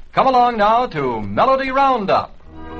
Come along now to Melody Roundup.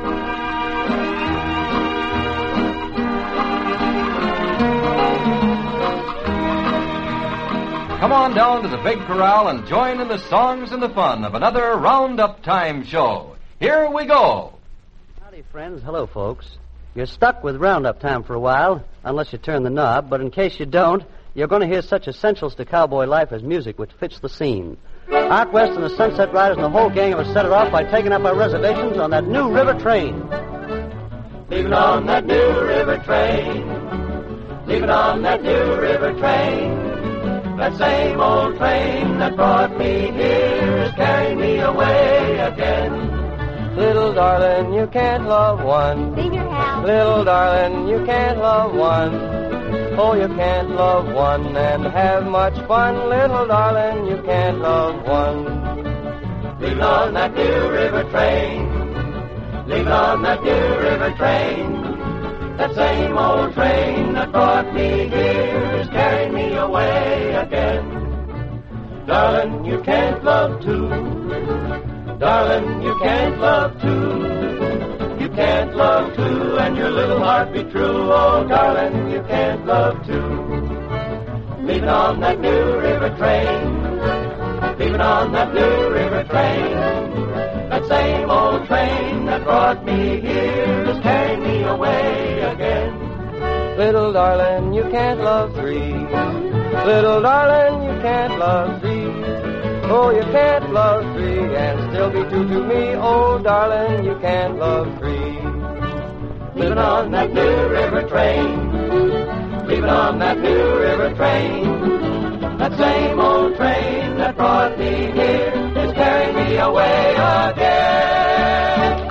Come on down to the big corral and join in the songs and the fun of another Roundup Time show. Here we go. Howdy, friends. Hello, folks. You're stuck with Roundup Time for a while, unless you turn the knob, but in case you don't, you're going to hear such essentials to cowboy life as music which fits the scene. Out west in the Sunset Riders and the whole gang of us set it off by taking up our reservations on that new river train. Leaving on that new river train. Leaving on that new river train. That same old train that brought me here is carrying me away again. Little darling, you can't love one. Leave your house. Little darling, you can't love one. Oh, you can't love one and have much fun. Little darling, you can't love one. Leaving on that new river train. Leaving on that new river train. That same old train that brought me here is carrying me away again. Darling, you can't love two. Darling, you can't love two. You can't love two and your little heart be true. Oh, darling, you can't love two. Leaving on that new river train. Leaving on that new river train. That same old train that brought me here is carrying me away again. Little darling, you can't love three. Little darling, you can't love three. Oh, you can't love three and still be true to me. Oh, darling, you can't love three. Leaving on that new river train. Leaving on that new river train. That same old train that brought me here is carrying me away again.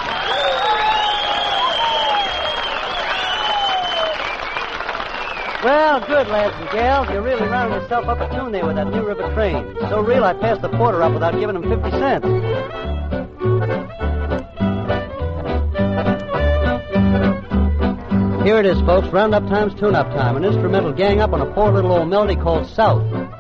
Well, good, lads and gals. You really rounded yourself up a tune there with that new river train. So real, I passed the porter up without giving him 50 cents. Here it is, folks. Roundup Time's Tune-Up Time. An instrumental gang up on a poor little old melody called South.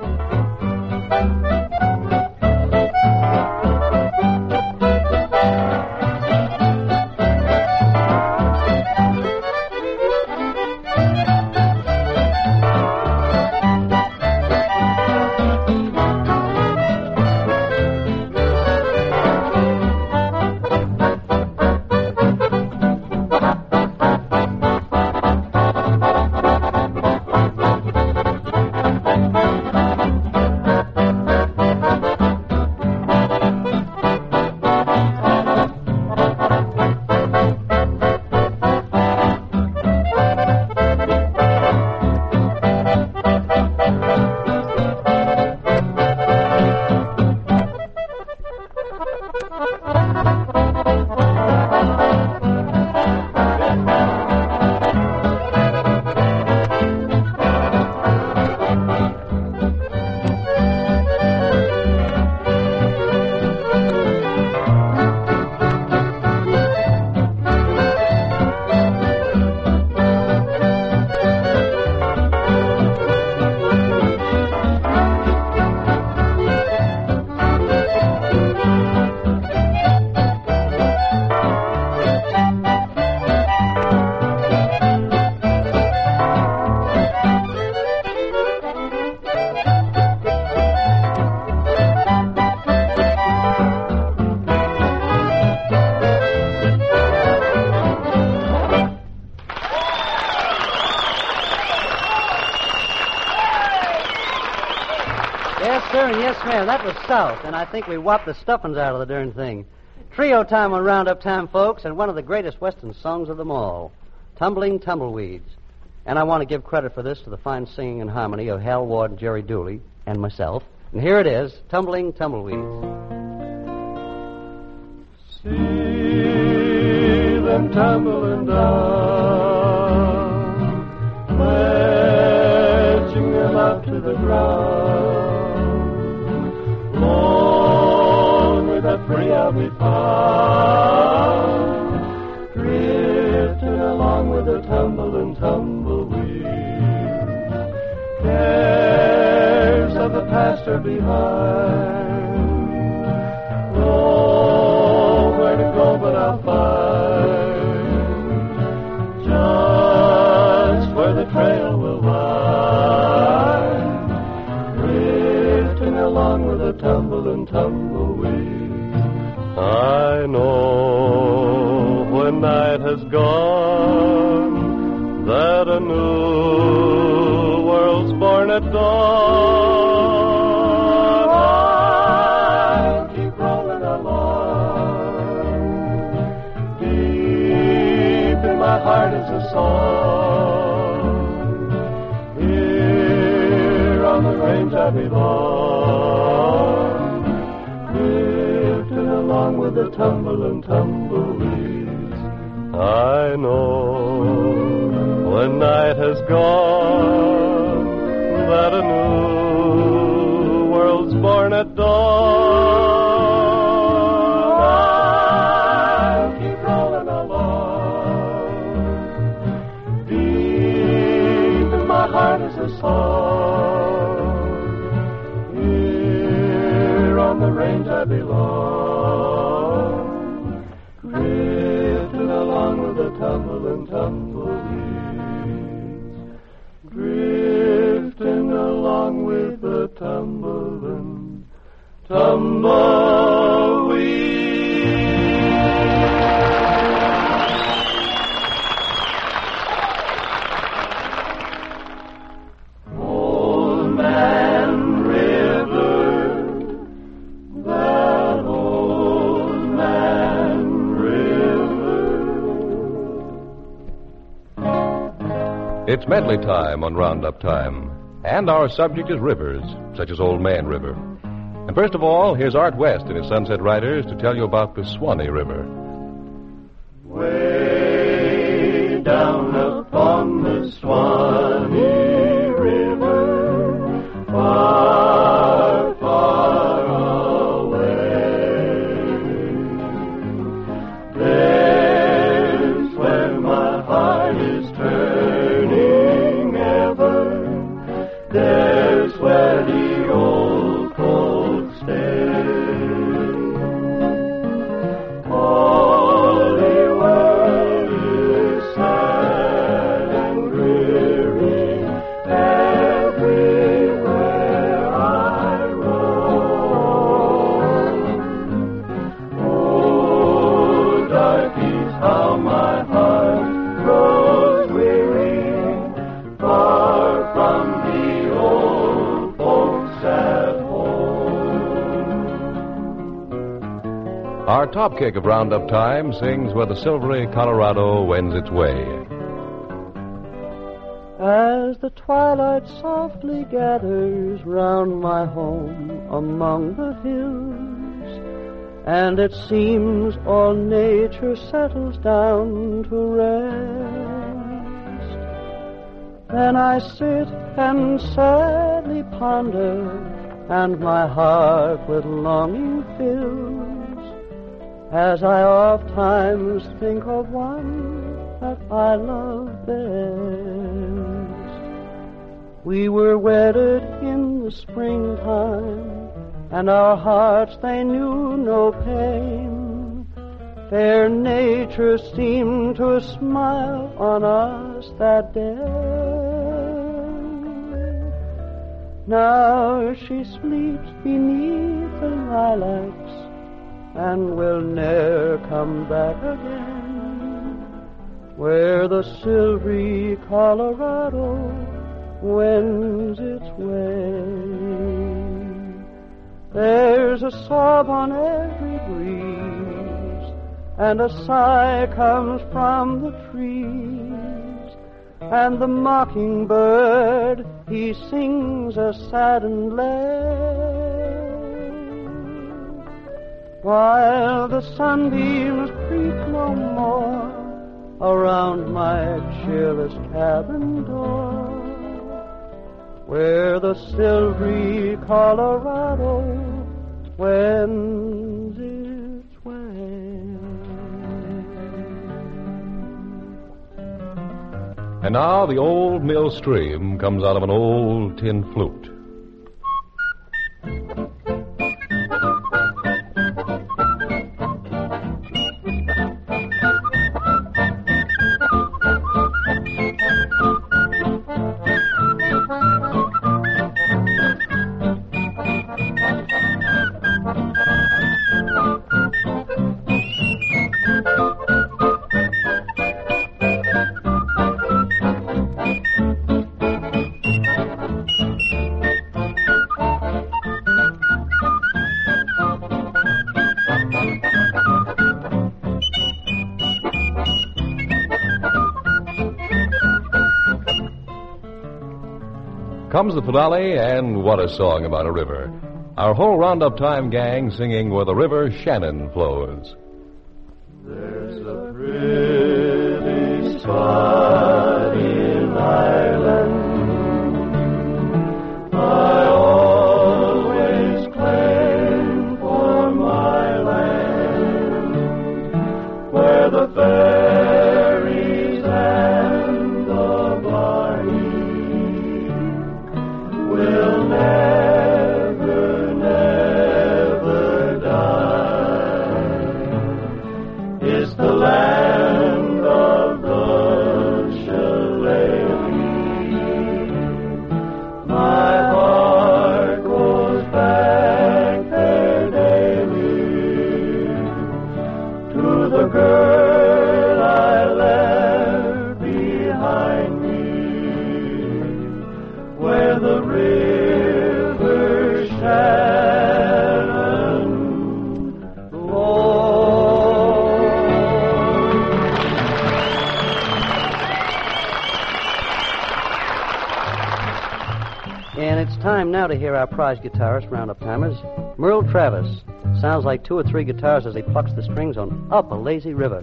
Yes, ma'am, that was South, and I think we whopped the stuffings out of the darn thing. Trio time on Roundup Time, folks, and one of the greatest Western songs of them all, Tumbling Tumbleweeds. And I want to give credit for this to the fine singing and harmony of Hal Ward and Jerry Dooley and myself. And here it is, Tumbling Tumbleweeds. See them tumbling down, wedging them up to the ground. Long with that free I'll be found, drifting along with the tumbling tumbleweed. Cares of the past are behind. Long tumble and tumbleweed. I know when night has gone that a new world's born at dawn. I'll keep rolling along. Deep in my heart is a song. Here on the range I belong, drifting along with the tumble and tumbleweeds. I know when night has gone that a new world's born at dawn. I'll keep rolling along. Deep in my heart is a song. Here on the range I belong, drifting along with the tumble and tumbleweeds, drifting along with the tumble and tumbleweeds. Old Man River, that old man river. It's medley time on Roundup Time, and our subject is rivers, such as Old Man River. And first of all, here's Art West and his Sunset Riders to tell you about the Swanee River. Way down upon the Swanee River, far, far away, there's where my heart is turning ever, there's where the old folks stay. All the world is sad and dreary everywhere I roam. Oh, darkies, how my heart grows weary, far from the old folks at home. Our top kick of Roundup Time sings Where the Silvery Colorado Wends Its Way. As the twilight softly gathers round my home among the hills, and it seems all nature settles down to rest, then I sit and sadly ponder, and my heart with longing fills, as I oft times think of one that I love best. We were wedded in the springtime, and our hearts they knew no pain. Fair nature seemed to smile on us that day. Now she sleeps beneath the lilacs and will ne'er come back again, where the silvery Colorado wends its way. There's a sob on every breeze, and a sigh comes from the trees, and the mockingbird, he sings a saddened lay, while the sunbeams creep no more around my cheerless cabin door, where the silvery Colorado wends its way. And now the old mill stream comes out of an old tin flute. Comes the finale, and what a song about a river. Our whole Roundup Time gang singing Where the River Shannon Flows. There's a pretty spot in Ireland I always claim for my land, where the fairies and the Blarney will never, never die. It's the land of the shillelagh. My heart goes back there daily to the girl I left behind me, where the river Shannon flows. And it's time now to hear our prize guitarist, Roundup Timers, Merle Travis. Sounds like 2 or 3 guitars as he plucks the strings on Up a Lazy River.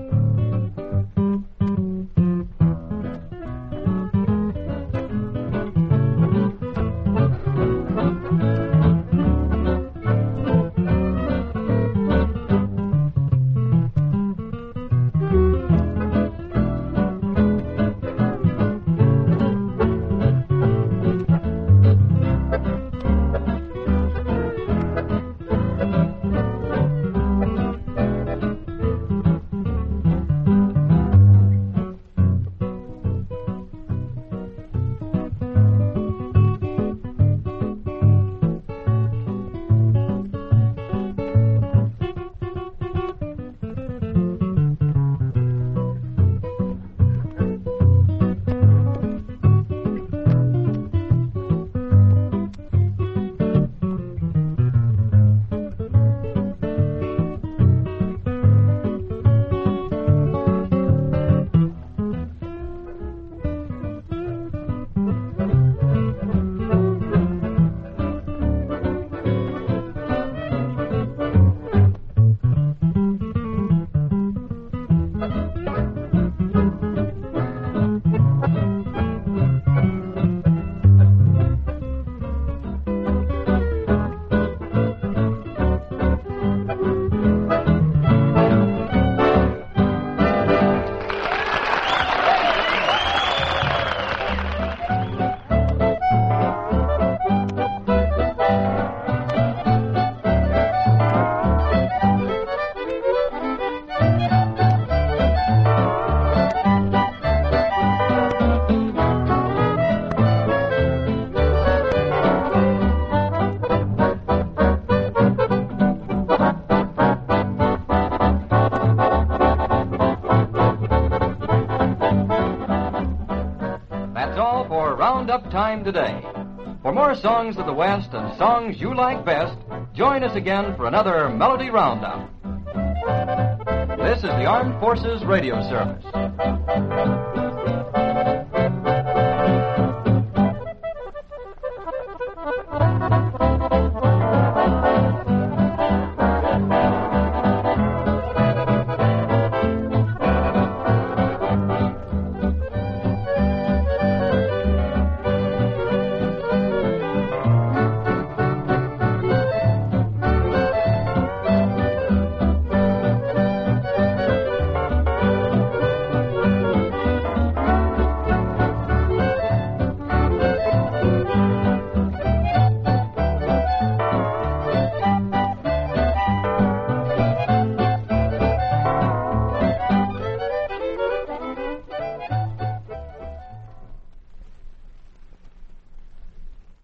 Roundup Time today. For more songs of the West and songs you like best, join us again for another Melody Roundup. This is the Armed Forces Radio Service.